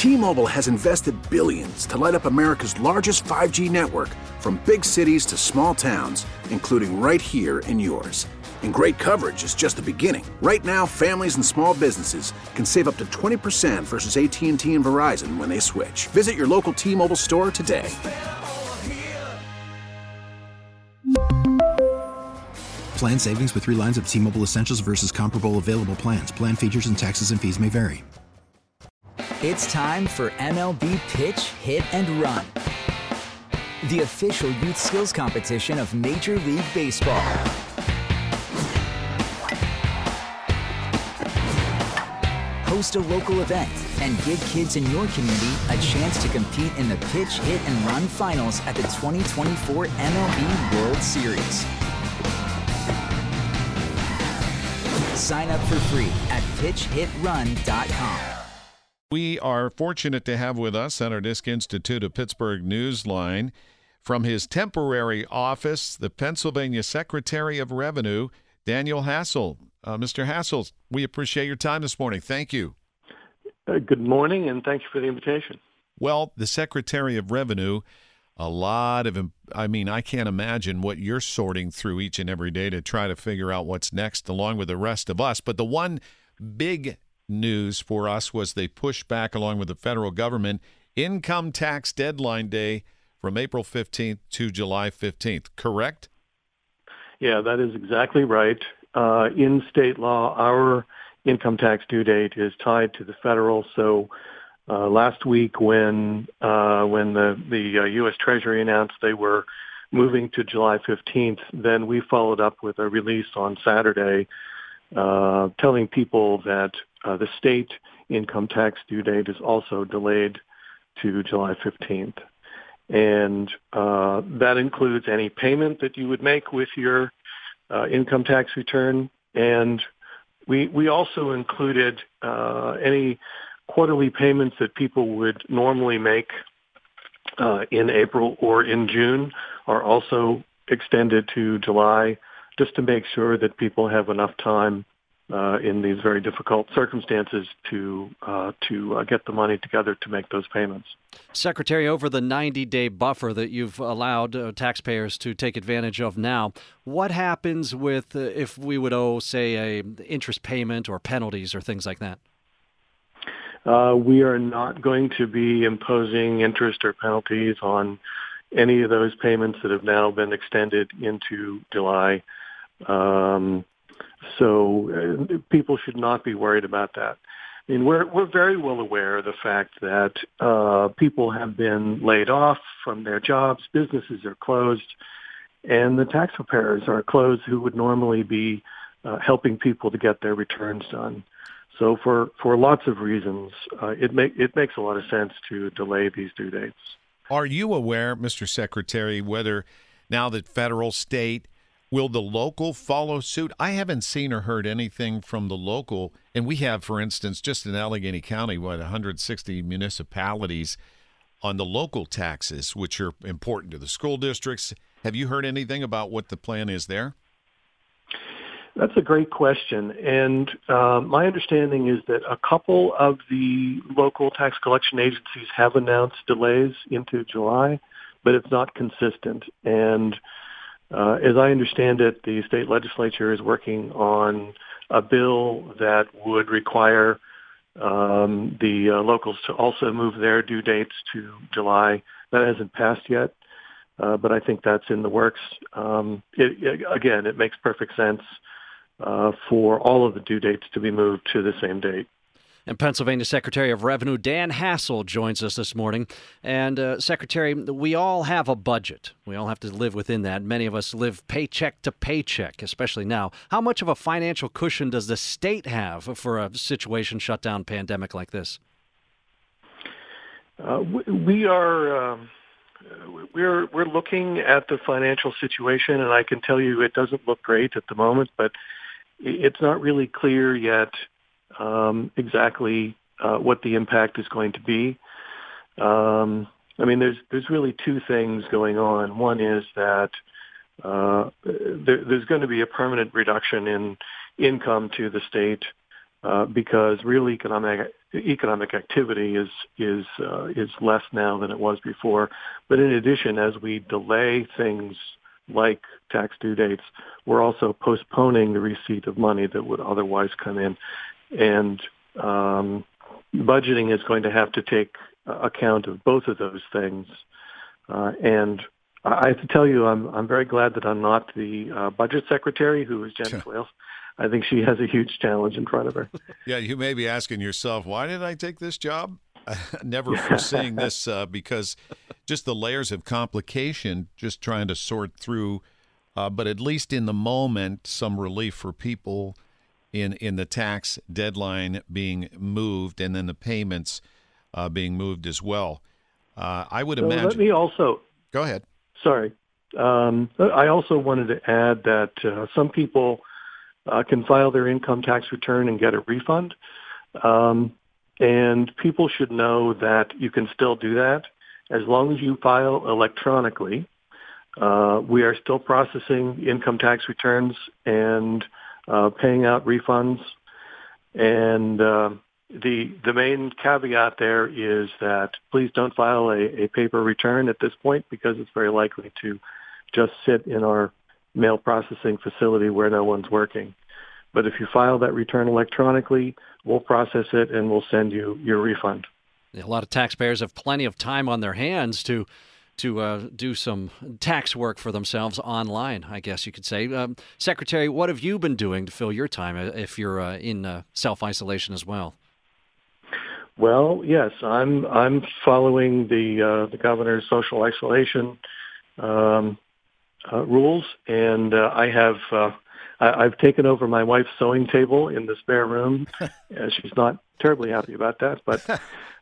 T-Mobile has invested billions to light up America's largest 5G network, from big cities to small towns, including right here in yours. And great coverage is just the beginning. Right now, families and small businesses can save up to 20% versus AT&T and Verizon when they switch. Visit your local T-Mobile store today. Plan savings with 3 lines of T-Mobile Essentials versus comparable available plans. Plan features and taxes and fees may vary. It's time for MLB Pitch, Hit, and Run, the official youth skills competition of Major League Baseball. Host a local event and give kids in your community a chance to compete in the Pitch, Hit, and Run finals at the 2024 MLB World Series. Sign up for free at pitchhitrun.com. We are fortunate to have with us at our Disc Institute of Pittsburgh Newsline, from his temporary office, the Pennsylvania Secretary of Revenue, Daniel Hassel. Mr. Hassel, we appreciate your time this morning. Thank you. Good morning, and thank you for the invitation. Well, the Secretary of Revenue, I can't imagine what you're sorting through each and every day to try to figure out what's next along with the rest of us. But the one big news for us was they pushed back, along with the federal government, income tax deadline day from April 15th to July 15th, correct? Yeah, that is exactly right. In state law, our income tax due date is tied to the federal. So last week when the U.S. Treasury announced they were moving to July 15th, then we followed up with a release on Saturday telling people that the state income tax due date is also delayed to July 15th. And that includes any payment that you would make with your income tax return. And we also included any quarterly payments that people would normally make in April or in June are also extended to July, just to make sure that people have enough time in these very difficult circumstances to get the money together to make those payments. Secretary, over the 90-day buffer that you've allowed taxpayers to take advantage of now, what happens with if we would owe, say, a interest payment or penalties or things like that? We are not going to be imposing interest or penalties on any of those payments that have now been extended into July. So people should not be worried about that. I mean, we're very well aware of the fact that people have been laid off from their jobs, businesses are closed, and the tax preparers are closed who would normally be helping people to get their returns done. So for lots of reasons, it makes a lot of sense to delay these due dates. Are you aware, Mr. Secretary, whether now that federal, state, will the local follow suit? I haven't seen or heard anything from the local. And we have, for instance, just in Allegheny County, 160 municipalities on the local taxes, which are important to the school districts. Have you heard anything about what the plan is there? That's a great question. And my understanding is that a couple of the local tax collection agencies have announced delays into July, but it's not consistent. And as I understand it, the state legislature is working on a bill that would require the locals to also move their due dates to July. That hasn't passed yet, but I think that's in the works. Again, it makes perfect sense for all of the due dates to be moved to the same date. And Pennsylvania Secretary of Revenue Dan Hassel joins us this morning. And Secretary, we all have a budget. We all have to live within that. Many of us live paycheck to paycheck, especially now. How much of a financial cushion does the state have for a situation, shutdown, pandemic like this? We're looking at the financial situation, and I can tell you it doesn't look great at the moment, but it's not really clear yet exactly what the impact is going to be. I mean, there's really two things going on. One is that there's going to be a permanent reduction in income to the state because real economic activity is less now than it was before. But in addition, as we delay things like tax due dates, we're also postponing the receipt of money that would otherwise come in. And budgeting is going to have to take account of both of those things. And I have to tell you, I'm very glad that I'm not the budget secretary, who is Janet Wales. I think she has a huge challenge in front of her. Yeah, you may be asking yourself, why did I take this job? Never foreseeing this because just the layers of complication, just trying to sort through, but at least in the moment, some relief for people in the tax deadline being moved and then the payments being moved as well. I would imagine. Let me also. Go ahead. Sorry. I also wanted to add that some people can file their income tax return and get a refund. And people should know that you can still do that as long as you file electronically. We are still processing income tax returns and paying out refunds. And the main caveat there is that please don't file a paper return at this point, because it's very likely to just sit in our mail processing facility where no one's working. But if you file that return electronically, we'll process it and we'll send you your refund. A lot of taxpayers have plenty of time on their hands to do some tax work for themselves online, I guess you could say. Secretary, what have you been doing to fill your time if you're in self-isolation as well? Well, yes, I'm following the governor's social isolation rules, and I've taken over my wife's sewing table in the spare room. She's not terribly happy about that, but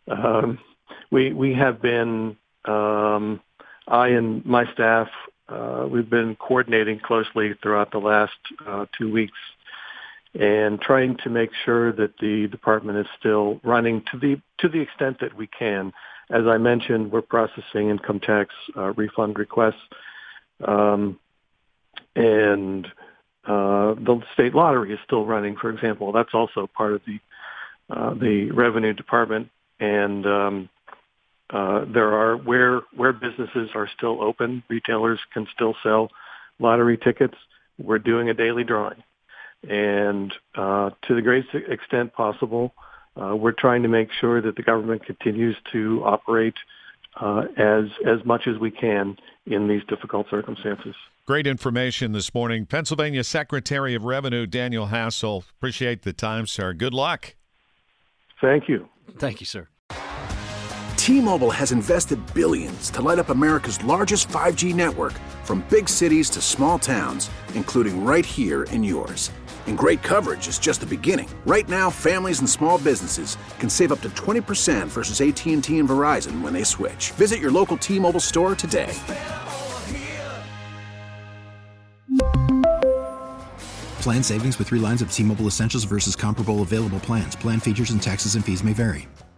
we have been, I and my staff, we've been coordinating closely throughout the last 2 weeks and trying to make sure that the department is still running to the extent that we can. As I mentioned, we're processing income tax refund requests, and the state lottery is still running, for example. That's also part of the revenue department. And there are where businesses are still open, retailers can still sell lottery tickets. We're doing a daily drawing, and to the greatest extent possible, we're trying to make sure that the government continues to operate as much as we can in these difficult circumstances. Great information this morning. Pennsylvania Secretary of Revenue Daniel Hassel. Appreciate the time, sir. Good luck. Thank you. Thank you, sir. T-Mobile has invested billions to light up America's largest 5G network, from big cities to small towns, including right here in yours. And great coverage is just the beginning. Right now, families and small businesses can save up to 20% versus AT&T and Verizon when they switch. Visit your local T-Mobile store today. Plan savings with 3 lines of T-Mobile Essentials versus comparable available plans. Plan features and taxes and fees may vary.